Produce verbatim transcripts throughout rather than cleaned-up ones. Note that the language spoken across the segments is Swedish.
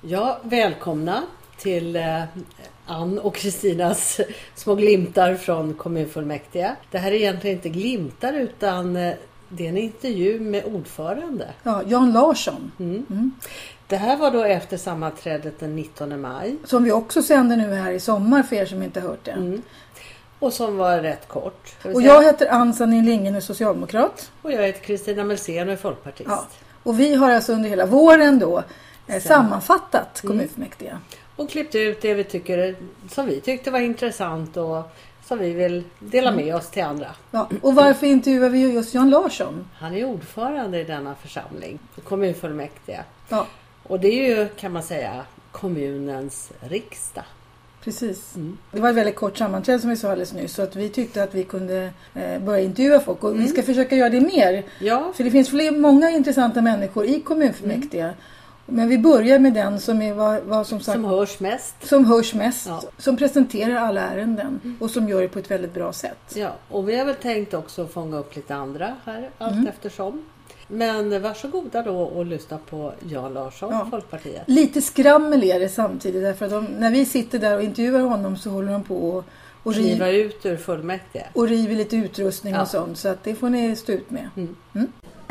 Ja, välkomna till eh, Ann och Kristinas små glimtar från kommunfullmäktige. Det här är egentligen inte glimtar utan eh, det är en intervju med ordförande. Ja, Jan Larsson. Mm. Mm. Det här var då efter sammanträdet den nittonde maj. Som vi också sänder nu här i sommar för er som inte hört det. Mm. Och som var rätt kort. Och jag heter Ann Sanin Lingen och är socialdemokrat. Och jag heter Kristina Melsén och är folkpartist. Ja. Och vi har alltså under hela våren då eh, sammanfattat kommunfullmäktige. Mm. Och klippt ut det vi tycker, som vi tyckte var intressant och som vi vill dela med mm. oss till andra. Ja. Och varför intervjuar vi just Jan Larsson? Han är ordförande i denna församling, kommunfullmäktige. Ja. Och det är ju, kan man säga, kommunens riksdag. Precis. Mm. Det var ett väldigt kort sammanträde som vi sa alldeles nyss. Så att vi tyckte att vi kunde eh, börja intervjua folk. Och mm. vi ska försöka göra det mer. Ja. För det finns fler, många intressanta människor i kommunfullmäktige. Mm. Men vi börjar med den som är vad, vad som sagt, som hörs mest. Som hörs mest. Ja. Som presenterar alla ärenden. Mm. Och som gör det på ett väldigt bra sätt. Ja, och vi har väl tänkt också fånga upp lite andra här allt mm. eftersom. Men varsågoda då och lyssna på Jan Larsson, ja. Folkpartiet. Lite skrammel är det samtidigt. Därför att de, när vi sitter där och intervjuar honom så håller de på och, och riva riv, ut ur fullmäktige. Och river lite utrustning ja. Och sånt. Så att det får ni stå ut med. Mm. Mm.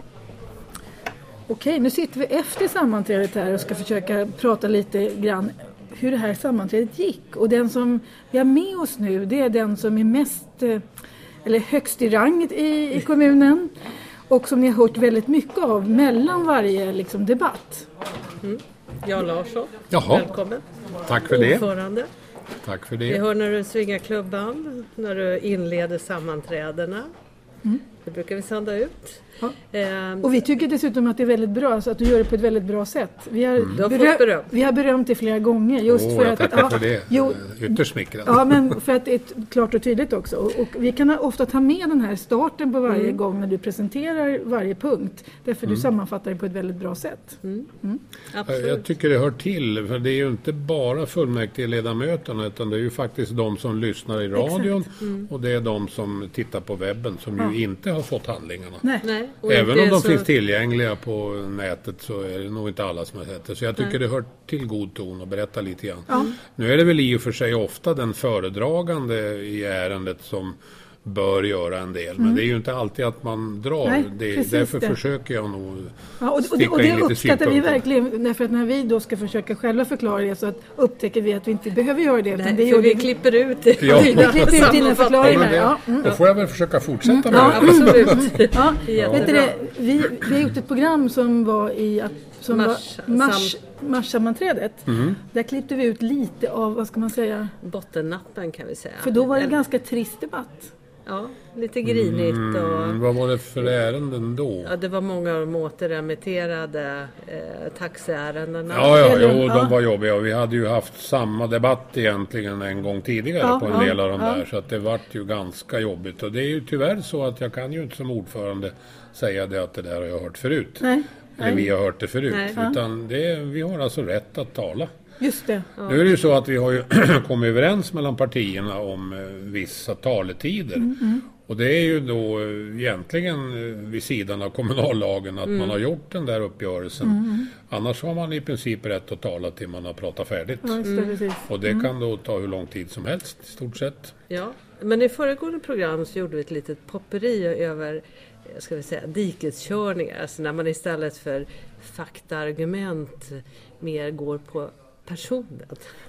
Okej, nu sitter vi efter sammanträdet här och ska försöka prata lite grann hur det här sammanträdet gick. Och den som vi har med oss nu, det är den som är mest, eller högst i rang i, i kommunen. Och som ni har hört väldigt mycket av mellan varje liksom, debatt. Mm. Jan Larsson, Jaha. Välkommen. Tack för det. Ordförande. Tack för det. Vi hör när du svingar klubban, när du inleder sammanträdena. Mm. Det brukar vi sända ut. Ja. Ehm. Och vi tycker dessutom att det är väldigt bra så att du gör det på ett väldigt bra sätt. Vi har, mm. berö- beröm. Vi har berömt det flera gånger. Just oh, för jag att, tackar ja, för det. Jo, ytterst smickrande. Ja, men för att det är klart och tydligt också. Och, och vi kan ofta ta med den här starten på varje mm. gång när du presenterar varje punkt. Därför mm. du sammanfattar det på ett väldigt bra sätt. Mm. Mm. Absolut. Jag tycker det hör till. För det är ju inte bara fullmäktigeledamöterna utan det är ju faktiskt de som lyssnar i radion. Mm. Och det är de som tittar på webben som ja. Ju inte har fått handlingarna. Nej. Nej. Även om de så... finns tillgängliga på nätet så är det nog inte alla som har sett det. Så jag tycker Nej. Det hör till god ton att berätta lite grann. Ja. Nu är det väl i och för sig ofta den föredragande i ärendet som bör göra en del. Men mm. det är ju inte alltid att man drar. Nej, det, därför det. försöker jag nog ja, och, sticka och det, och det in lite uppskattar vi synpunkter. verkligen. Därför att när vi då ska försöka själva förklara det så att upptäcker vi att vi inte behöver göra det. Nej, det för vi det. klipper ut det. Ja. Vi klipper ut dina förklaringar. Ja, mm. Då får jag väl försöka fortsätta mm. med ja, det. Absolut. Ja. Ja. Vet du det, vi, vi har gjort ett program som var i som mars, var mars, mars-sammanträdet. Mm. Där klippte vi ut lite av, vad ska man säga? Bottennappen kan vi säga. För då var det en ganska trist debatt. Ja, lite grinigt. Och... Mm, vad var det för ärenden då? Ja, det var många av de återremitterade eh, taxiärendena. Ja, ja, Eller, jo, ja. de var jobbiga. Vi hade ju haft samma debatt egentligen en gång tidigare ja, på en ja, del av de ja. Där. Så att det vart ju ganska jobbigt. Och det är ju tyvärr så att jag kan ju inte som ordförande säga det att det där har jag hört förut. Nej. Eller Nej. vi har hört det förut. Nej. Utan det, vi har alltså rätt att tala. Just det. Ja. Nu är det ju så att vi har ju kommit överens mellan partierna om eh, vissa taletider. Mm, mm. Och det är ju då eh, egentligen eh, vid sidan av kommunallagen att mm. man har gjort den där uppgörelsen. Mm. Annars har man i princip rätt att tala till man har pratat färdigt. Ja, just det, mm. Och det mm. kan då ta hur lång tid som helst i stort sett. Ja, men i föregående program så gjorde vi ett litet popperi över ska vi säga, dikeskörningar. Alltså när man istället för faktaargument mer går på personen.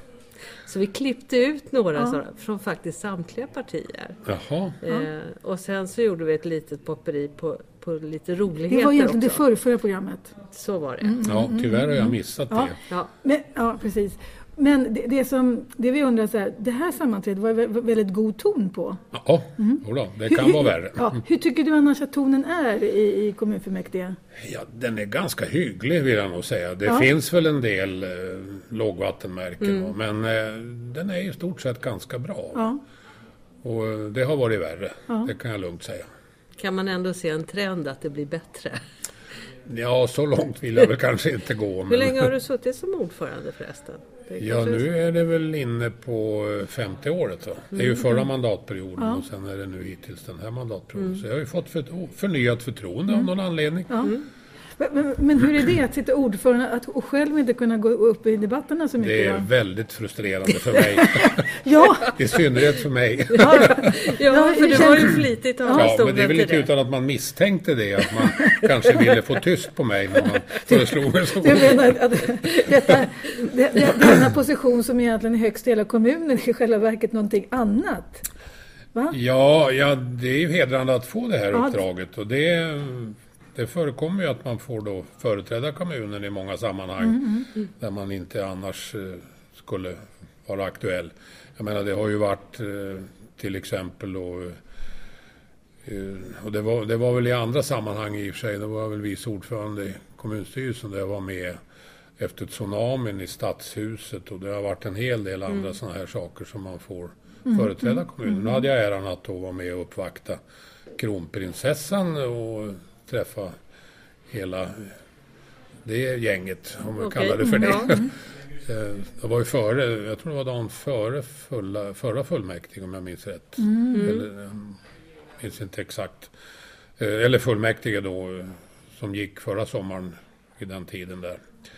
Så vi klippte ut några ja. sådana från faktiskt samtliga partier. Jaha. Eh, och sen så gjorde vi ett litet popperi på, på lite roligheter. Det var egentligen också. det förra, förra programmet. Så var det. Mm, mm, ja, tyvärr har jag missat mm, det. Ja, ja. Men, ja precis. Men det, det som det vi undrar så här, det här sammanträdet var det väldigt god ton på. Ja, mm. då, det kan hur, vara värre. Ja, hur tycker du annars att tonen är i, i kommunfullmäktige? Ja, den är ganska hygglig vill jag nog säga. Det ja. finns väl en del eh, lågvattenmärken, mm. men eh, den är i stort sett ganska bra. Ja. Och eh, det har varit värre, ja. det kan jag lugnt säga. Kan man ändå se en trend att det blir bättre? Ja, så långt vill jag väl kanske inte gå. Men... Hur länge har du suttit som ordförande förresten? Ja, nu är det väl inne på femtio året. Va? Det är ju förra mandatperioden ja. och sen är det nu hittills den här mandatperioden. Mm. Så jag har ju fått för, förnyat förtroende mm. av någon anledning. Ja. Mm. Men, men hur är det att sitta ordförande att, och själv inte kunna gå upp i debatterna så mycket? Det är då? väldigt frustrerande för mig. Ja. I synnerhet för mig. Ja, ja för du var ju flitigt av Ja, men det är väl inte utan att man misstänkte det. Att man kanske ville få tyst på mig när man föreslog mig så. Jag menar att detta, det, det, denna position som egentligen är högst i hela kommunen är i själva verket någonting annat. Va? Ja, ja, det är ju hedrande att få det här Ja. uppdraget. Och det, det förekommer ju att man får då företräda kommunen i många sammanhang. Mm, mm. Där man inte annars eh, skulle vara aktuell. Jag menar, det har ju varit eh, till exempel då, eh, och det var, det var väl i andra sammanhang i och för sig. Det var väl vice ordförande i kommunstyrelsen där jag var med efter tsunamin i stadshuset. Och det har varit en hel del andra mm. sådana här saker som man får mm. företräda kommunen. Mm. Nu hade jag äran att då vara med och uppvakta kronprinsessan och träffa hela det gänget, om man okay. kallar det för det. Ja. Det var ju före, jag tror det var dagen före fulla, förra fullmäktige om jag minns rätt. Mm. Eller, jag minns inte exakt. Eller fullmäktige då som gick förra sommaren i den tiden där.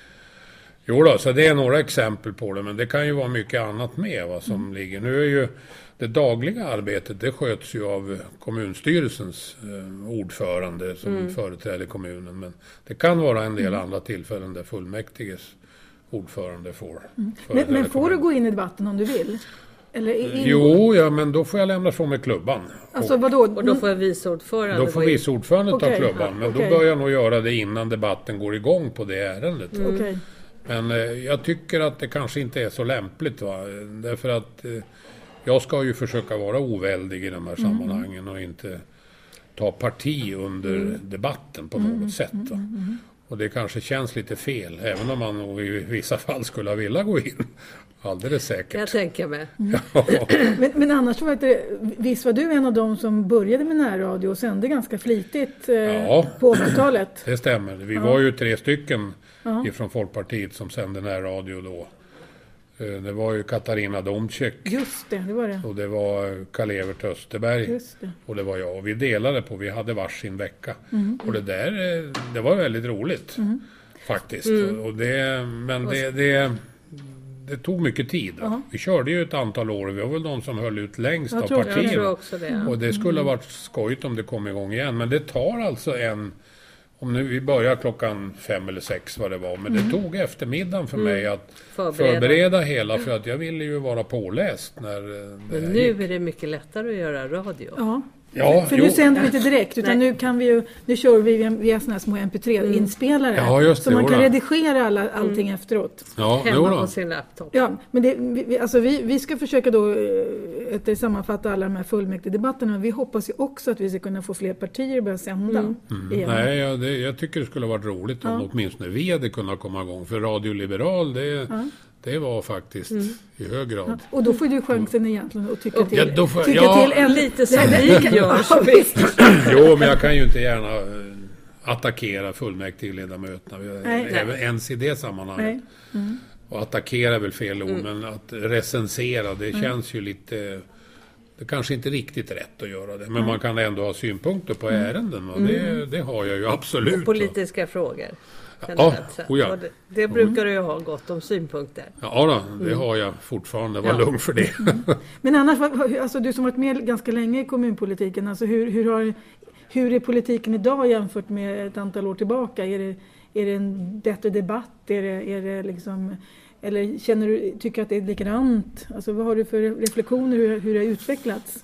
Jo då, så det är några exempel på det, men det kan ju vara mycket annat med vad som mm. ligger. Nu är ju det dagliga arbetet, det sköts ju av kommunstyrelsens eh, ordförande som mm. företräder kommunen, men det kan vara en del mm. andra tillfällen där fullmäktiges ordförande får. Mm. Men, men får du gå in i debatten om du vill? Eller in... Jo, ja, men då får jag lämna från mig klubban. Alltså och, vadå? Och då får jag vice ordförande Då får vice ordförande ta okay. klubban, men okay. då börjar jag nog göra det innan debatten går igång på det ärendet. Mm. Okay. Men eh, jag tycker att det kanske inte är så lämpligt, va? Därför att eh, jag ska ju försöka vara oväldig i de här mm. sammanhangen och inte ta parti under mm. debatten på något mm. sätt. Va? Mm. Och det kanske känns lite fel, även om man i vissa fall skulle vilja gå in. Alldeles säkert. Jag tänker mig. Mm. Ja. men, men annars var det, visst var du en av dem som började med närradio och sände ganska flitigt eh, ja, på åttiotalet? Det stämmer. Vi ja. var ju tre stycken ja. ifrån Folkpartiet som sände närradio då. Det var ju Katarina Domcek. Just det, det var det. Och det var Karl-Evert Österberg. Just det. Och det var jag. Och vi delade på, vi hade varsin vecka. Mm. Och det där, det var väldigt roligt. Mm. Faktiskt. Mm. Och det, men det, det, det tog mycket tid. Uh-huh. Vi körde ju ett antal år. Vi var väl de som höll ut längst jag av tror, partierna. Jag tror också det. Och det skulle ha varit skojigt om det kom igång igen. Men det tar alltså en... Om nu vi börjar klockan fem eller sex vad det var. Men mm. det tog eftermiddagen för mm. mig att förbereda. förbereda hela. För att jag ville ju vara påläst när det Men nu gick. Är det mycket lättare att göra radio. Ja. Ja, för jo. nu sänder vi inte direkt utan nu kan vi ju, nu kör vi via, via såna här små M P tre-inspelare mm. ja, så man kan redigera alla, allting mm. efteråt. Ja, hemma på sin laptop. Ja, men det, vi, alltså vi, vi ska försöka då att sammanfatta alla de här fullmäktigedebatterna, men vi hoppas ju också att vi ska kunna få fler partier att börja sända. Mm. Mm. Nej, ja, det, jag tycker det skulle ha varit roligt om ja. åtminstone vi hade kunnat komma igång. För Radio Liberal, det ja. Det var faktiskt mm. i hög grad. Ja, och då får du chansen egentligen att tycka till. Ja, då får, tycka ja, till en lite som vi gör. Ja, visst. Jo, men jag kan ju inte gärna attackera fullmäktigeledamöterna. Nej, även nej. ens i det sammanhanget. Mm. Och attackera är väl fel ord, mm. men att recensera, det mm. känns ju lite... Det kanske inte riktigt rätt att göra det. Men mm. man kan ändå ha synpunkter på mm. ärenden. Och det, mm. det har jag ju absolut. Och politiska frågor. Ja, oh ja. det, det brukar mm. du ju ha gott om synpunkter. Ja då, det mm. har jag fortfarande. Var ja. lugn för det. Mm. Men annars, alltså, du som varit med ganska länge i kommunpolitiken. Alltså, hur, hur, har, hur är politiken idag jämfört med ett antal år tillbaka? Är det, är det en bättre debatt? Är det, är det liksom... Eller känner du, tycker att det är likadant? Alltså vad har du för reflektioner hur, hur det har utvecklats?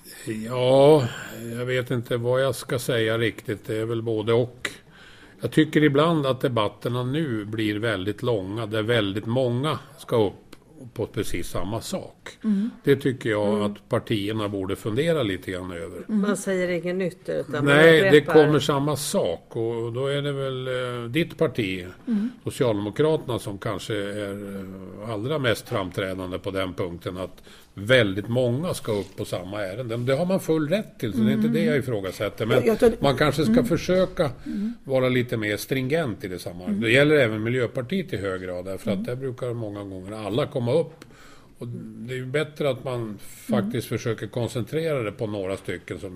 Ja, jag vet inte vad jag ska säga riktigt. Det är väl både och. Jag tycker ibland att debatterna nu blir väldigt långa. Där väldigt många ska upp på precis samma sak. Mm. Det tycker jag mm. att partierna borde fundera lite grann över. Mm. Man säger inget nytt utan nej, det kommer samma sak. Och då är det väl eh, ditt parti, mm. Socialdemokraterna, som kanske är eh, allra mest framträdande på den punkten. Att väldigt många ska upp på samma ärende. Det har man full rätt till, så mm. det är inte det jag ifrågasätter. Men jag tar... man kanske ska mm. försöka mm. vara lite mer stringent i det sammanhanget. Mm. Det gäller även Miljöpartiet i hög grad. Därför mm. att där brukar många gånger alla komma upp. Och det är ju bättre att man faktiskt mm. försöker koncentrera det på några stycken som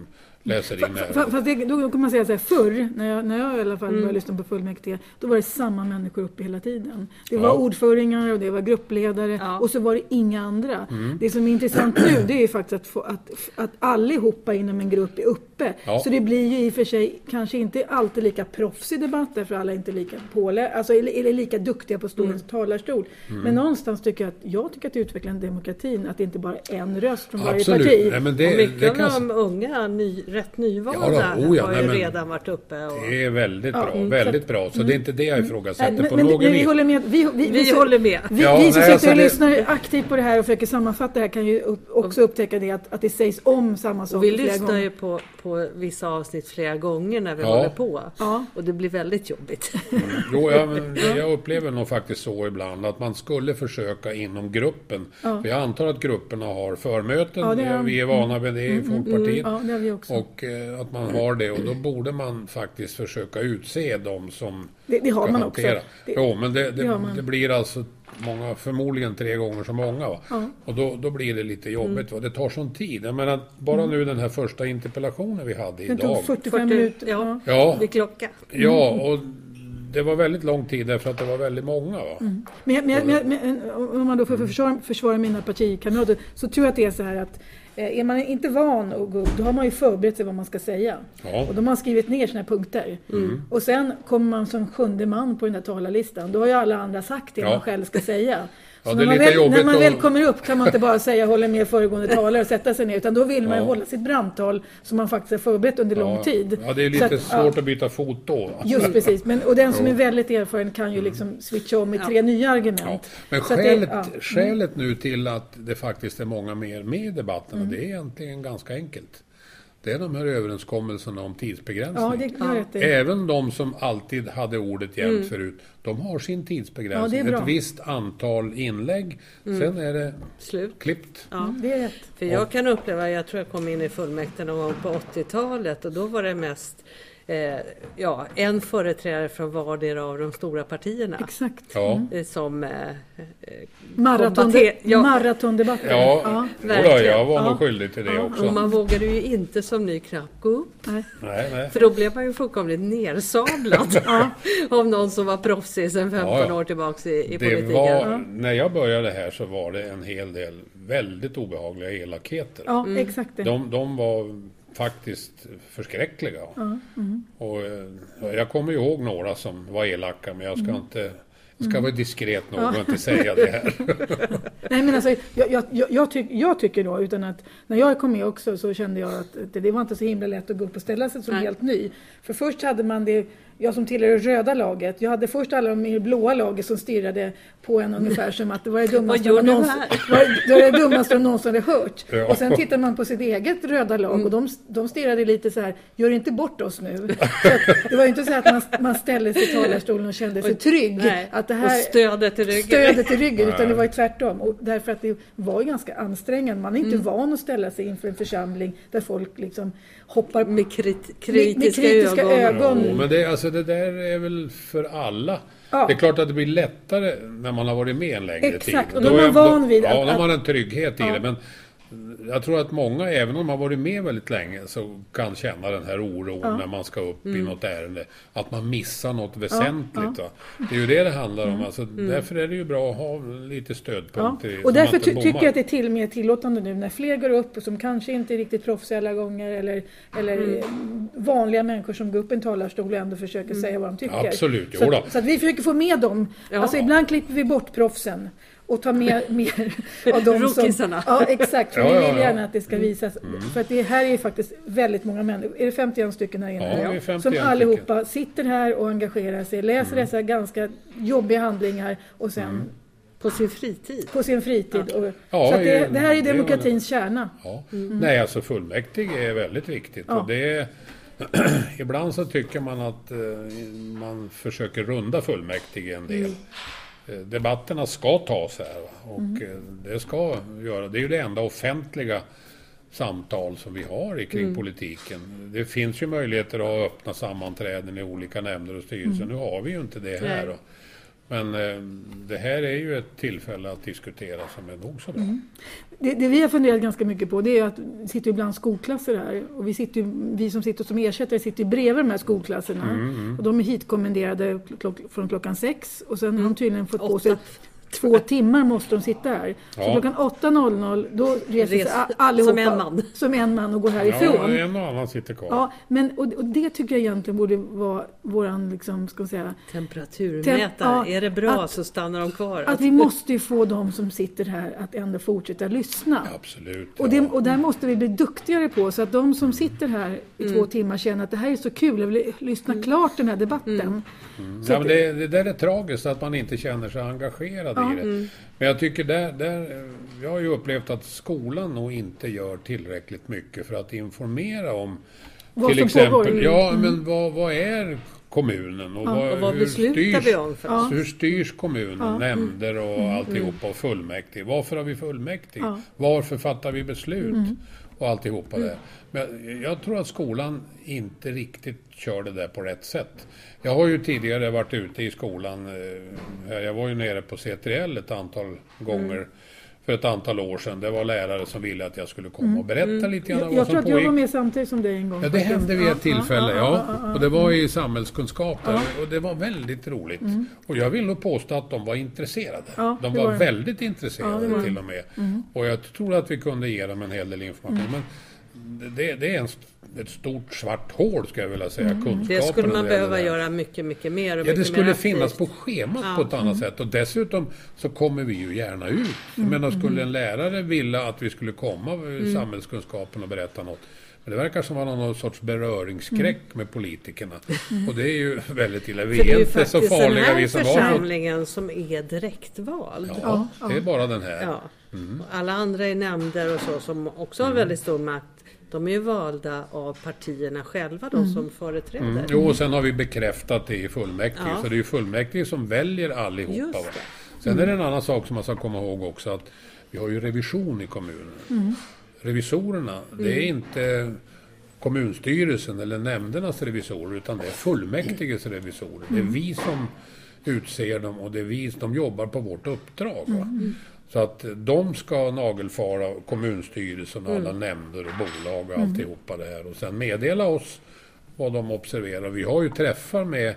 läser in här. Fast, fast det, då kan man säga så här, förr, när jag, när jag i alla fall började lyssna på fullmäktige, då var det samma människor uppe hela tiden. Det var Ja. ordföringar och det var gruppledare Ja. och så var det inga andra. Mm. Det som är intressant nu, det är ju faktiskt att, få, att, att allihopa inom en grupp är uppe. Ja. Så det blir ju i och för sig kanske inte alltid lika proffsig debatt, därför alla är inte lika pålä, alltså eller, eller lika duktiga på stående mm. talarstol. Mm. Men någonstans tycker jag att, jag tycker att det utvecklar en demokratin, att det inte bara är en röst från varje Absolut. parti. Nej, men det, och mycket det av kan... de unga, ny, rätt nyvalda Ja då, oh ja, har nej, ju men redan varit uppe. Och... Det är väldigt Ja, bra, mm, väldigt så, bra. Så mm, det är inte det jag ifrågasätter Nej, på men, någon men vi vis. håller med. Vi, vi, Vi vi, håller med. Vi, Ja, vi som nej, sitter alltså och det- lyssnar aktivt på det här och försöker sammanfatta det här kan ju upp, också upptäcka det att, att det sägs om samma sak Och vi flera lyssnar gånger. ju på, på vissa avsnitt flera gånger när vi Ja. håller på. Ja. Och det blir väldigt jobbigt. Jo, ja, men jag upplever nog faktiskt så ibland att man skulle försöka inom gruppen. Ja. För jag antar att grupperna har förmöten. Ja, det är- Vi är vana vid det i Folkpartiet. Ja, det har vi också. Och eh, att man har det. Och då borde man faktiskt försöka utse dem som Det, det har ska man också. hantera. Det, Jo, men det, det har det, man. det blir alltså många, förmodligen tre gånger så många. Va? Ja. Och då, då blir det lite jobbigt. Va? Det tar sån tid. Jag menar, bara nu den här första interpellationen vi hade den idag. tog fyrtiofem fyrtio minuter. ja. Ja. Ja, Vid klocka. ja, och det var väldigt lång tid därför att det var väldigt många. Va? Men, men, men, men om man då får försvara, försvara mina partikamrater, så tror jag att det är så här att eh, är man inte van att gå upp, då har man ju förberett sig vad man ska säga. Ja. Och då har man skrivit ner sina punkter. Och sen kommer man som sjunde man på den här talarlistan. Då har ju alla andra sagt det Ja. man själv ska säga. Ja, Så det är när, man lite väl, när jobbigt man att- väl kommer upp kan man inte bara säga håller med föregående talare och sätta sig ner. Utan då vill man ju Ja. hålla sitt brandtal som man faktiskt har förberett under lång tid. Ja, det är Så lite att, svårt ja, att byta fot då. va? Just precis. Men, och den som Jo. är väldigt erfaren kan ju liksom switcha om med tre nya argument. Ja. Men Så att det- skälet, ja. skälet nu till att det faktiskt är många mer med i debatten, Mm. och det är egentligen ganska enkelt. Det är de här överenskommelserna om tidsbegränsning. Ja, det gör rätt i. Även de som alltid hade ordet jämt förut, de har sin tidsbegränsning. Ja, det är bra. Ett visst antal inlägg, sen är det Slut. klippt. Ja. Det är rätt. För jag kan uppleva, jag tror jag kom in i fullmäktige någon gång på åttiotalet och då var det mest eh, ja, en företrädare från vardera av de stora partierna. Exakt. Ja. eh, Som eh, eh, Maraton, kombater- ja, maratondebatten. Ja, Ja. ja. verkligen. jag var Ja. nog skyldig till det Ja, också. och man vågade ju inte som ny knappt gå upp. Nej. Nej, nej. För då blev man ju fullkomligt nersablad av någon som var proffsig sedan femton Ja, ja. år tillbaka i, i Det politiken. var, när jag började här så var det en hel del väldigt obehagliga elakheter. Ja, exakt det. De, de var faktiskt förskräckliga. Och, eh, jag kommer ihåg några som var elaka, men jag ska inte... Jag ska vara diskret nog och inte säga det här. Nej, men alltså, jag, jag, jag, jag, tyck, jag tycker då, utan att när jag kom med också så kände jag att det, det var inte så himla lätt att gå upp och ställa sig som Nej. helt ny. För först hade man det, jag som tillhör det röda laget, jag hade först alla de i det blåa laget som stirrade på en ungefär som att det var det dummaste, Vad gör man du någonsin, här? var, det var det dummaste de någonsin hade hört. Ja. Och sen tittar man på sitt eget röda lag och de, de stirrade lite så här, gör inte bort oss nu. Så att, det var ju inte så att man, man ställde sig i talarstolen och kände sig trygg. Nej. Att det Och här, stödet i ryggen. stödet i ryggen, utan det var ju tvärtom. Och därför att det var ju ganska ansträngande. Man är inte van att ställa sig inför en församling där folk liksom hoppar Med krit- med kritiska, kritiska ögon. ögon. Ja, men det, alltså, det där är väl för alla. Ja. Det är klart att det blir lättare när man har varit med en längre Exakt, tid. och då är man van vid Ja, att- då har man att- en trygghet i Ja. det. Men jag tror att många, även om man har varit med väldigt länge, så kan känna den här oron Ja. när man ska upp Mm. i något ärende. Att man missar något väsentligt. Va? Det är ju det det handlar om. Alltså, Därför är det ju bra att ha lite Ja. stödpunkter. i, så Och man därför inte ty- bommar. tycker jag att det är till mer tillåtande nu när fler går upp och som kanske inte är riktigt proffsiga alla gånger eller, eller Mm. eh, vanliga människor som går upp i en talarstol och ändå försöker säga vad de tycker. Absolut, jo så, då. att, så att vi försöker få med dem. Ja. Alltså ibland klipper vi bort proffsen och tar med mer av de som... Rookisarna. Ja, exakt. För Ja, vi ja, vill ja. gärna att det ska visas. För att det här är ju faktiskt väldigt många människor. Är det femtioen stycken här inne? Ja, det är femtioen som stycken. allihopa sitter här och engagerar sig, läser dessa ganska jobbiga handlingar och sen På sin fritid. på sin fritid. Och, Ja, så att det, ju- det här är det är demokratins kärna. Ja. Nej, alltså fullmäktige är väldigt viktigt. Ja. Och det är, ibland så tycker man att eh, man försöker runda fullmäktige en del. Eh, Debatterna ska tas här, va? Och eh, det ska göra. Det är ju det enda offentliga samtal som vi har i kring politiken. Det finns ju möjligheter att ha öppna sammanträden i olika nämnder och styrelser. Nu har vi ju inte det här. Nej. Och Men eh, det här är ju ett tillfälle att diskutera som är nog så bra. Mm. Det, det vi har funderat ganska mycket på, det är att vi sitter ibland skolklasser här. Och vi, sitter ju, vi som sitter som ersättare sitter ju bredvid de här skolklasserna. Mm, mm. Och de är hitkommenderade klock, från klockan sex. Och sen Mm. har de tydligen fått Åtta. på sig två timmar måste de sitta här. Så Ja. klockan åtta noll noll då reser Res- sig allihopa som en man. som en man och går Ja, härifrån. en och annan sitter kvar. Ja, men, och, och det tycker jag egentligen borde vara våran, liksom, ska man säga, Temperaturmätare. Tem- ja, är det bra att- så stannar de kvar. att vi måste ju få de som sitter här att ändå fortsätta lyssna. Absolut. Och, det, ja. och där måste vi bli duktigare på, så att de som sitter här i Mm. två timmar känner att det här är så kul, jag vill lyssna klart den här debatten. Mm. Mm. Så Ja, att- men det, det där är tragiskt att man inte känner sig engagerad Ja. i det. Mm. Men jag tycker där, där, jag har ju upplevt att skolan nog inte gör tillräckligt mycket för att informera om Vad till som exempel, pågår. Mm. ja men vad, vad är kommunen och, Ja. vad, Och vad hur beslutar styrs, vi om för? Ja. hur styrs kommunen, Ja. nämnder och alltihopa och fullmäktige. Varför har vi fullmäktige? Ja. Varför fattar vi beslut? Mm. Och alltihopa det. Men jag tror att skolan inte riktigt kör det där på rätt sätt. Jag har ju tidigare varit ute i skolan. eh, Jag var ju nere på C tre L ett antal gånger Mm. för ett antal år sedan. Det var lärare som ville att jag skulle komma och berätta lite grann Jag, om jag vad tror som att jag var pågick. med samtidigt som dig en gång. Ja, det faktiskt. hände vid ett tillfälle, ja. ja, ja, ja. Och det var i samhällskunskap där. Och det var väldigt roligt. Och jag vill nog påstå att de var intresserade. Ja, de det var, var de. väldigt Ja, intresserade det var till och med. Och jag tror att vi kunde ge dem en hel del information. Men det, det är en, st- ett stort svart hål, ska jag vilja säga. Kunskaperna Det skulle man när det gäller behöva det här. göra mycket, mycket mer. Och Ja, mycket det skulle mer finnas aktivt. på schemat Ja. på ett annat sätt. Och dessutom så kommer vi ju gärna ut. Men skulle en lärare vilja att vi skulle komma i samhällskunskapen och berätta något. Men det verkar som att man har någon sorts beröringsskräck med politikerna. Och det är ju väldigt illa. Vi För det är är ju inte så faktiskt den farliga här vi som var. församlingen som är direktvald. Ja, Ja, det är ja. bara den här. Ja. Och alla andra i nämnder och så som också har väldigt stor makt. De är ju valda av partierna själva, de som företräder. Mm. Jo, och sen har vi bekräftat det i fullmäktige. Ja. Så det är ju fullmäktige som väljer allihopa. Just Va? det. Sen är det en annan sak som man ska komma ihåg också, att vi har ju revision i kommunen. Revisorerna, det är inte kommunstyrelsen eller nämndernas revisorer, utan det är fullmäktiges revisorer. Det är vi som utser dem och det är vi som jobbar på vårt uppdrag. Va? Så att de ska nagelfara kommunstyrelsen och alla nämnder och bolag och alltihopa det här. Och sen meddela oss vad de observerar. Vi har ju träffar med,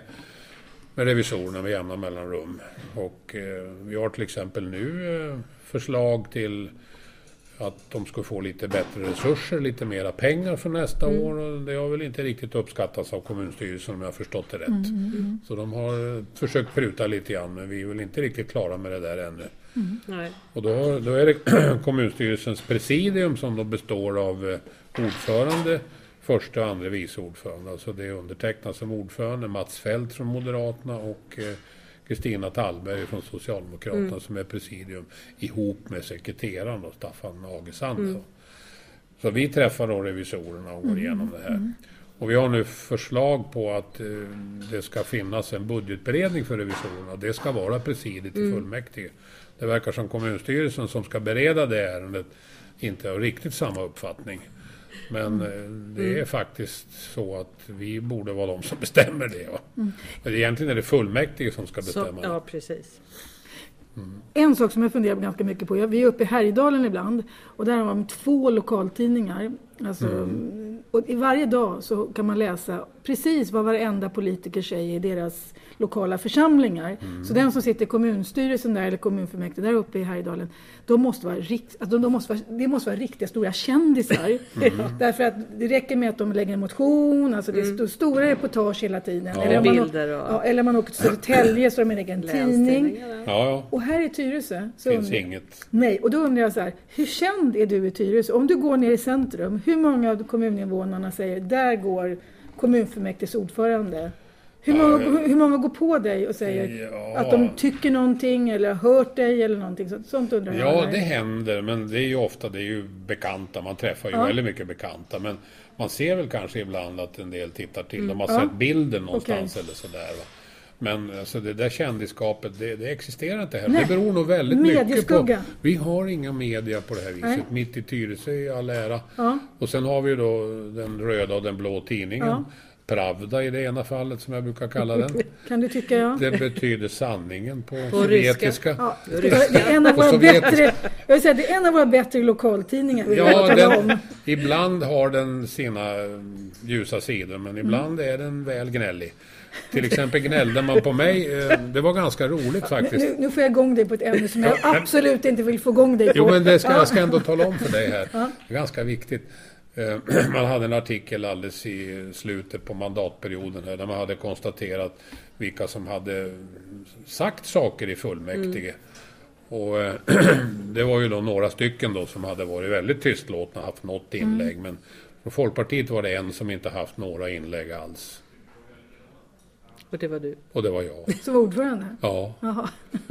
med revisorerna med jämna mellanrum. Och eh, vi har till exempel nu eh, förslag till att de ska få lite bättre resurser, lite mera pengar för nästa år. Och det har väl inte riktigt uppskattats av kommunstyrelsen om jag har förstått det rätt. Så de har eh, försökt pruta lite grann, men vi är väl inte riktigt klara med det där ännu. Nej. Och då, då är det kommunstyrelsens presidium som då består av eh, ordförande, första och andra vice ordförande. Alltså det är undertecknat som ordförande Mats Fält från Moderaterna och eh, Kristina Tallberg från Socialdemokraterna som är presidium ihop med sekreteraren och Staffan Nagesand. Mm. Så vi träffar då revisorerna och går igenom det här. Och vi har nu förslag på att eh, det ska finnas en budgetberedning för revisorerna. Det ska vara presidiet i fullmäktige. Det verkar som kommunstyrelsen som ska bereda det ärendet inte har riktigt samma uppfattning. Men eh, det är faktiskt så att vi borde vara de som bestämmer det. Va? Men egentligen är det fullmäktige som ska Så, bestämma det. ja, precis. En sak som jag funderar på ganska mycket på, jag- vi är uppe i Härjedalen ibland och där har de två lokaltidningar. Alltså, och i varje dag så kan man läsa precis vad varenda politiker säger i deras lokala församlingar. Så den som sitter i kommunstyrelsen där eller kommunfullmäktige där uppe i Härjedalen, de måste vara rikt, alltså de måste vara, det måste vara riktiga stora kändisar. Därför att det räcker med att de lägger en motion, alltså det är st- stora reportage hela tiden. Ja. Eller om man, å- Bilder och- ja, eller man åker till Södertälje så har de en egen tidning. Länstidningarna. Ja, ja. Och här i Tyresö så Det finns undrar- inget. Nej, och då undrar jag så här, hur känd är du i Tyresö? Om du går ner i centrum, hur många av kommuninvånarna säger, där går kommunfullmäktiges ordförande? Hur många, hur, hur många går på dig och säger Ja. att de tycker någonting eller har hört dig eller någonting? Så, sånt undrar jag. Ja, här. det händer, men det är ju ofta det är ju bekanta. Man träffar ju Ja. väldigt mycket bekanta, men man ser väl kanske ibland att en del tittar till. De har Ja. sett bilden någonstans Okej. eller sådär. Va? Men alltså, det där kändiskapet, det, det existerar inte heller. Nej. Det beror nog väldigt mycket på... Medieskugga. Vi har inga media på det här viset. Nej. Mitt i Tyresö i all ära. Ja. Och sen har vi ju då den röda och den blå tidningen. Ja. Pravda i det ena fallet, som jag brukar kalla den. Kan du tycka, ja? Det betyder sanningen på, På sovjetiska. Ja, det är en av våra bättre, jag vill säga, det är en av våra bättre lokaltidningar. vill jag Ja, tala den, om. ibland har den sina ljusa sidor, men ibland är den väl gnällig. Till exempel gnällde man på mig. eh, Det var ganska roligt faktiskt. Nu, nu får jag igång dig på ett ämne som jag absolut inte vill få igång dig på. Jo, men det ska, jag ska ändå tala om för dig här. Det är ganska viktigt. Eh, Man hade en artikel alldeles i slutet på mandatperioden här, där man hade konstaterat vilka som hade sagt saker i fullmäktige. Och eh, det var ju då några stycken då som hade varit väldigt tystlåtna, haft något inlägg. Men för Folkpartiet var det en som inte haft några inlägg alls. Och det var du. Och det var jag. Som ordförande? Ja. Jaha.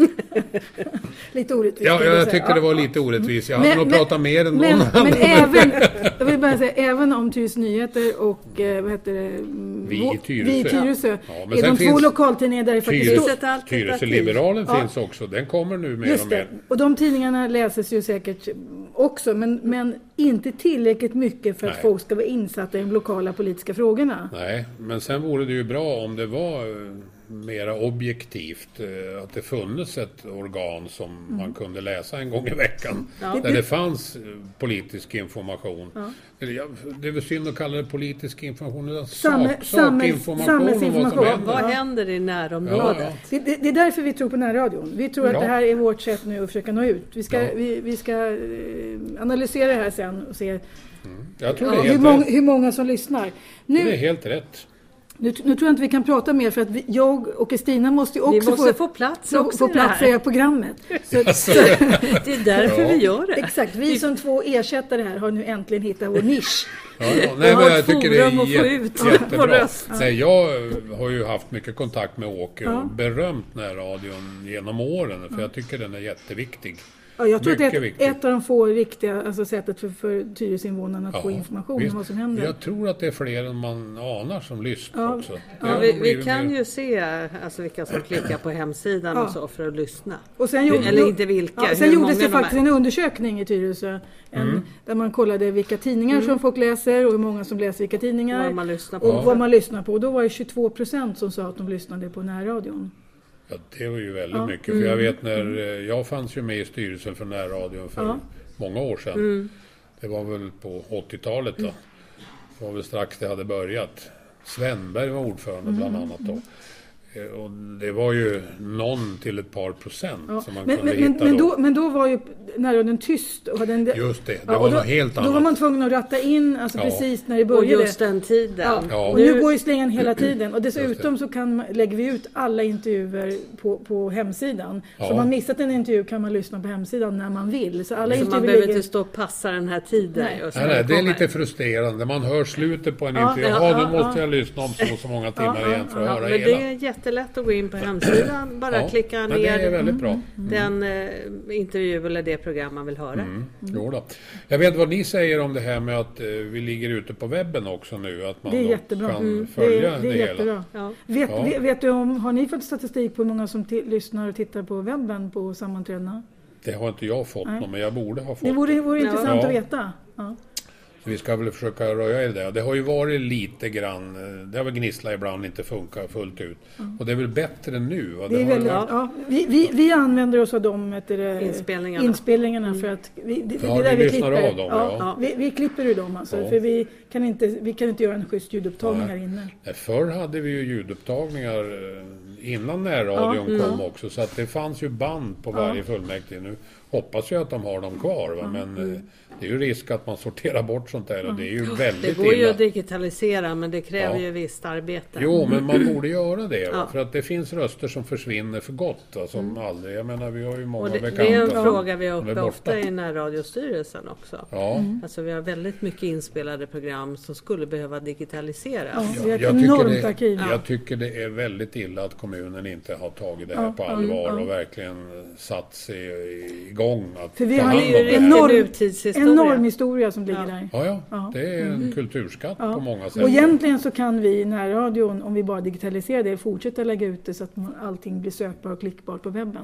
Lite orättvist. Ja, kan jag jag säga. tyckte det var lite orättvist. Jag hade nog pratat mer än någon men, annan. men även, jag vill bara säga, även om Tyresö Nyheter och eh, vad heter det? Mm, Vi i vå- Tyresö. Vi i Tyresö. Ja, men är sen de två finns lokaltidningar där det faktiskt Tyresö, står. ett alternativ. Tyresö-liberalen Ja. finns också. Den kommer nu mer och Just det. mer. Och de tidningarna läses ju säkert också, men, men inte tillräckligt mycket för att Nej. folk ska vara insatta i de lokala politiska frågorna. Nej, men sen vore det ju bra om det var eh, mera objektivt. eh, Att det funnits ett organ som Mm. man kunde läsa en gång i veckan. Ja. Där det fanns eh, politisk information. Eller, ja, det är väl synd att kalla det politisk information. Eller Samhäll- sak, samhälls- sakinformation om vad som samhällsinformation. händer. Vad händer i närområdet? Ja, ja. Det, det, det är därför vi tror på närradion. Vi tror att Ja. det här är vårt sätt nu att försöka nå ut. Vi ska, Ja. vi, vi ska eh, analysera det här sen och se Jag tror ja, det är hur, helt många, rätt. hur många som lyssnar. Det är Nu, helt rätt. nu, nu tror jag inte vi kan prata mer för att vi, jag och Kristina måste ju Ni också måste få, få plats få, också få i det plats i det här. här programmet. Så, så, Det är därför Ja. vi gör det. exakt, vi som två ersättare här har nu äntligen hittat vår nisch. Ja, ja. Nej, har men ett jag tycker det forum är att få jät- ut vår jättebra. röst. Nej, jag har ju haft mycket kontakt med Åke och Ja. berömt närradion genom åren. För jag tycker den är jätteviktig. Ja, jag tror att det Mycket är ett, viktigt. ett av de få riktiga alltså, sättet för, för Tyresöinvånarna att Ja, få information visst. om vad som händer. Jag tror att det är fler än man anar som lyssnar Ja. också. Det Ja, har vi, vi blivit kan mer- ju se alltså, vilka som klickar på hemsidan Ja. och så för att lyssna. Och sen gjorde, Eller inte vilka, Ja, sen hur gjordes många det de faktiskt är. en undersökning i Tyresö en, Mm. där man kollade vilka tidningar Mm. som folk läser och hur många som läser vilka tidningar Vad man lyssnar och på. vad man lyssnar på. Och då var det tjugotvå procent som sa att de lyssnade på närradion. Ja, det var ju väldigt Ja. mycket. För jag vet när eh, jag fanns ju med i styrelsen för närradion för Ja. många år sedan. Mm. Det var väl på åttiotalet då. Det var väl strax det hade börjat. Svenberg var ordförande bland Mm. annat då. Eh, Och det var ju någon till ett par procent Ja. som man Men, kunde men, men, hitta men, då. då, men då var ju närradion tyst. Och hade en, Just det, det ja, och var då, något helt Då annat. var man tvungen att ratta in alltså Ja. precis när det Och började. just den tiden. Ja. Ja. Och nu Nu- går ju slingan hela tiden och Just dessutom så kan, man- lägger vi ut alla intervjuer på, på hemsidan. Så Ja. om man missat en intervju kan man lyssna på hemsidan när man vill. Så alla Så man intervjuer behöver ligger... inte stå och passa den här tiden. Nej. Och så Nej, nej, det är kommer. lite frustrerande. Man hör slutet på en Ja, intervju. ja, Jaha, ja, då måste ja. jag lyssna om så och så många timmar Ja, ja, igen för att Ja, höra men hela. det är jättelätt att gå in på hemsidan. Bara Ja, klicka men det är ner väldigt bra. den eh, intervju eller det program man vill höra. Mm. Jo då. Jag vet vad ni säger om det här med att eh, vi ligger ute på webben också nu. Att man Det är då jättebra. kan Mm. följa det är, det är det hela. jättebra. Ja. Vet, Ja. vet, vet du om, har ni fått statistik på hur många som ti- lyssnar och tittar på webben på sammanträdena? Det har inte jag fått Nej. någon, men jag borde ha fått Det vore, vore Ja. intressant Ja. att veta. Ja. Så vi ska väl försöka röja i det. Det har ju varit lite grann, eh, det har väl gnisslat ibland, inte funkar fullt ut. Och det är väl bättre nu. Va? Det är har väldigt, varit- ja, vi, vi, vi använder oss av de heter det, Inspelningarna. inspelningarna för att vi, det, Ja, det där vi vi lyssnar klipper. av dem, ja, ja. Vi, vi klipper ur dem alltså, Ja. för vi kan, inte, vi kan inte göra en schysst ljudupptagning Nej. här inne. Nej, förr hade vi ju ljudupptagningar eh, innan närradion Ja, kom ja. också. Så att det fanns ju band på Ja. varje fullmäktige. Nu hoppas jag att de har dem kvar. Va? Men eh, det är ju risk att man sorterar bort sånt där. Och det är ju Det väldigt går ju illa. att digitalisera men det kräver Ja. ju visst arbete. Jo, men man borde göra det. Va? Ja. För att det finns röster som försvinner för gott. Va? Som aldrig, jag menar, vi har ju många Och det, bekanta. det är en som fråga vi har är uppe borta. ofta i närradiostyrelsen också. Ja. Alltså vi har väldigt mycket inspelade program som skulle behöva digitaliseras. Ja, vi har ett Jag tycker, enormt det, arkiv. jag tycker det är väldigt illa att kommunen inte har tagit det här Ja, på ja, allvar ja. och verkligen satt sig igång att För vi ta har hand Det om är ju det. riktig Enorm- nutidshistoria. Enorm historia som ligger Ja. där. Ja, ja, Ja. det är en kulturskatt Ja. på många sätt. Och egentligen så kan vi i närradion, om vi bara digitaliserar det, fortsätta lägga ut det så att man- allting blir sökbart och klickbart på webben.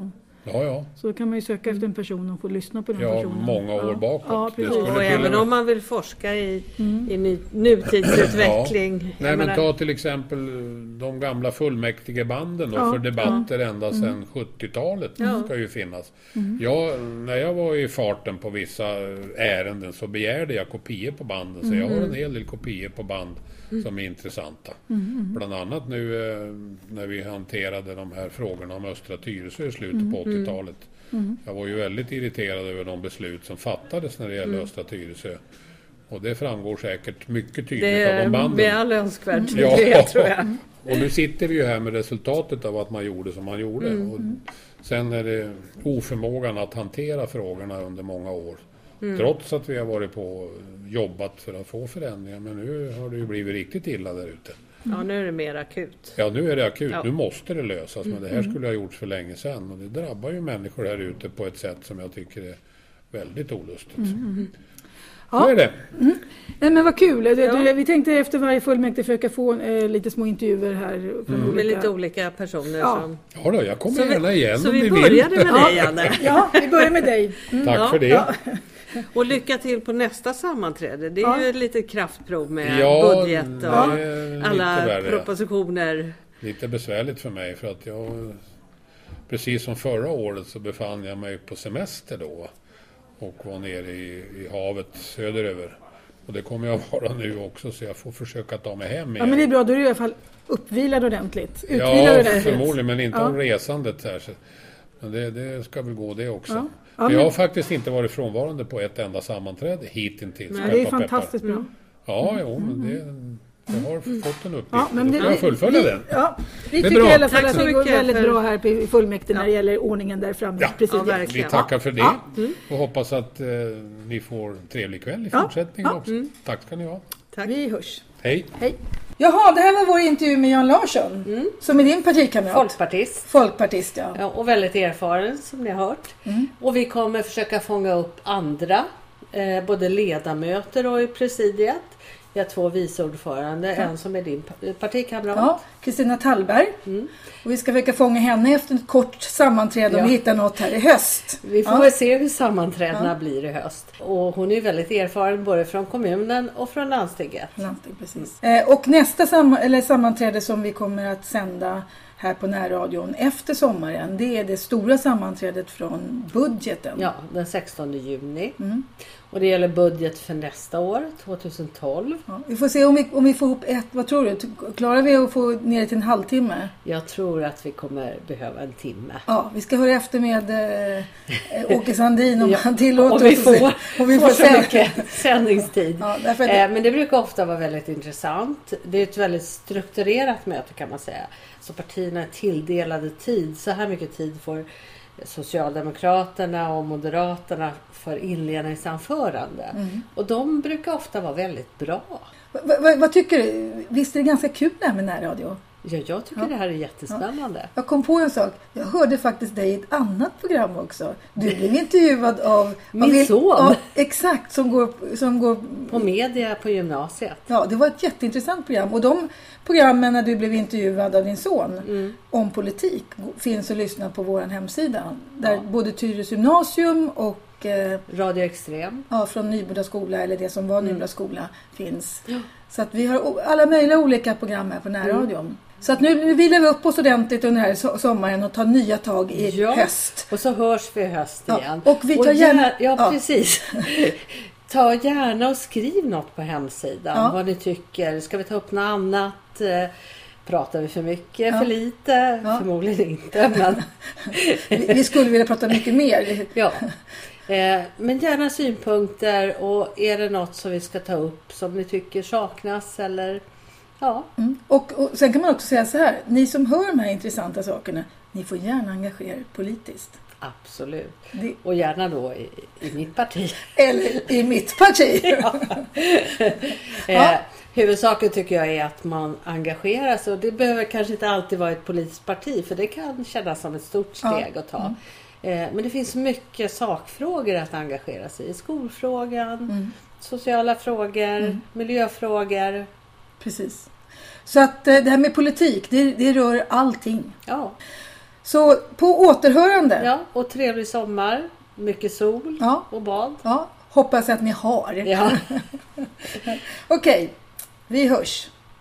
Ja, ja. Så kan man ju söka efter en person och få lyssna på den ja, personen. många år ja. bakåt. Ja, Det precis. skulle Och till även med- om man vill forska i, mm. i ny, nutidsutveckling. Ja. Jag Nej, men menar- ta till exempel de gamla fullmäktigebanden då, Ja, för debatter ja. ända sedan sjuttiotalet Ja. ska ju finnas. Jag, när jag var i farten på vissa ärenden så begärde jag kopior på banden, så jag har en hel del kopior på band som är intressanta. Bland annat nu eh, när vi hanterade de här frågorna om Östra Tyresö i slutet på åttiotalet. Jag var ju väldigt irriterad över de beslut som fattades när det gäller Östra Tyresö. Och det framgår säkert mycket tydligt Det av de är banden. med all önskvärd Ja. tydlighet, tror jag. Och nu sitter vi ju här med resultatet av att man gjorde som man gjorde. Mm. Och sen är det oförmågan att hantera frågorna under många år. Mm. Trots att vi har varit på och jobbat för att få förändringar. Men nu har det ju blivit riktigt illa där ute. Ja, nu är det mer akut. Ja, nu är det akut. Ja. Nu måste det lösas. Men det här skulle ha gjorts för länge sedan. Och det drabbar ju människor här ute på ett sätt som jag tycker är väldigt olustigt. Ja. Så är det. Nej, men vad kul. Det- Ja. det- Vi tänkte efter varje fullmäktige försöka få eh, lite små intervjuer här. Från Mm. Med olika... lite olika personer Ja. som... Ja då, jag kommer Så vi- gärna igen Så om vi ni började vill. med dig, Janne. Ja, vi börjar med dig. Mm. Tack Ja. för det. Ja. Och lycka till på nästa sammanträde. Det är Ja. ju ett litet kraftprov med Ja, budget det och är lite alla värre. propositioner. Lite besvärligt för mig för att jag, precis som förra året, så befann jag mig på semester då och var nere i, i havet söderöver. Och det kommer jag vara nu också, så jag får försöka ta mig hem Ja, igen. men det är bra. Då är du i alla fall uppvilad ordentligt. Utvilad Ja, ordentligt. förmodligen, men inte Ja. om resandet här. Så, men det, det ska väl gå det också. Ja. Ja, Men jag men- har faktiskt inte varit frånvarande på ett enda sammanträde hittills. Nej, det är fantastiskt bra. Ja, jo, men det, jag har fått en uppgift. Ja, men Då det, ska jag fullfölja vi, den. Ja, vi Det är tycker bra. i alla fall Tack att så det går mycket väldigt för- bra här på i fullmäktige när Ja. det gäller ordningen där framme. Ja. Precis. Ja, verkligen. Vi tackar för det Ja. och hoppas att eh, ni får en trevlig kväll i Ja. fortsättningen Ja. också. Tack ska ni ha. Tack. Vi hörs. Hej! Hej. Jaha, det här var vår intervju med Jan Larsson. Som är din partikamrat. Folkpartist. Folkpartist, ja. Ja, och väldigt erfaren, som ni har hört. Och vi kommer försöka fånga upp andra, eh, både ledamöter och i presidiet. Vi har två vice ordförande, en som är din pa- partikamrat. Ja, Kristina Tallberg. Och vi ska försöka fånga henne efter ett kort sammanträde om Ja. vi hittar något här i höst. Vi får Ja. väl se hur sammanträdena blir i höst. Och hon är väldigt erfaren både från kommunen och från landstinget. Landsting, precis. Eh, och nästa sam- eller sammanträde som vi kommer att sända här på närradion efter sommaren, det är det stora sammanträdet från budgeten. Ja, den sextonde juni. Mm. Och det gäller budget för nästa år, tjugohundratolv. Ja, vi får se om vi, om vi får upp ett, vad tror du? Klarar vi att få ner det till en halvtimme? Jag tror att vi kommer behöva en timme. Ja, vi ska höra efter med eh, Åke Sandin om Ja, han tillåter om vi oss. får, om vi får får så se. mycket sändningstid. Ja, därför att, Eh, men det brukar ofta vara väldigt intressant. Det är ett väldigt strukturerat möte, kan man säga. Så partierna är tilldelade tid. Så här mycket tid får Socialdemokraterna och Moderaterna för inledningsanförande. Mm. Och de brukar ofta vara väldigt bra. vad, vad, vad tycker du? Visst är det ganska kul det här med närradio? Ja, jag tycker Ja. det här är jättespännande. Jag kom på en sak. Jag hörde faktiskt dig i ett annat program också. Du blev intervjuad av... Min av vil- son. Ja, exakt, som går... Som går På media på gymnasiet. ja, det var ett jätteintressant program. Och de programmen när du blev intervjuad av din son Mm. om politik finns att lyssna på vår hemsida. Där Ja. både Tyresö gymnasium och eh, Radio Extrem. ja, från Nyboda skola, eller det som var Mm. Nyboda skola, finns. Ja. Så att vi har o- alla möjliga olika program här på närradion. Så att nu, nu vilar vi upp oss ordentligt under den här so- sommaren och tar nya tag i Ja. höst. Och så hörs vi i höst Ja, igen. och vi tar gärna- gär- Ja, ja. precis. Ta gärna och skriv något på hemsidan. Ja. Vad ni tycker. Ska vi ta upp något annat? Eh, Pratar vi för mycket? Ja. För lite? Ja. Förmodligen inte. Men Vi, vi skulle vilja prata mycket mer. ja. Eh, men gärna synpunkter. Och är det något som vi ska ta upp som ni tycker saknas? Eller ja. Mm. Och, och sen kan man också säga så här. Ni som hör de här intressanta sakerna, ni får gärna engagera er politiskt. Absolut. Det, Och gärna då i, i mitt parti. eller i mitt parti. Ja. Ja. Eh, huvudsaken tycker jag är att man engagerar sig. Och det behöver kanske inte alltid vara ett politiskt parti. För det kan kännas som ett stort steg Ja. att ta. Eh, men det finns mycket sakfrågor att engagera sig i. Skolfrågan, Mm. sociala frågor, Mm. miljöfrågor. Precis. Så att eh, det här med politik, det, det rör allting. Ja, Så på återhörande. Ja, och trevlig sommar. Mycket sol Ja. och bad. Ja, hoppas att ni har. Ja. Okej, vi hörs.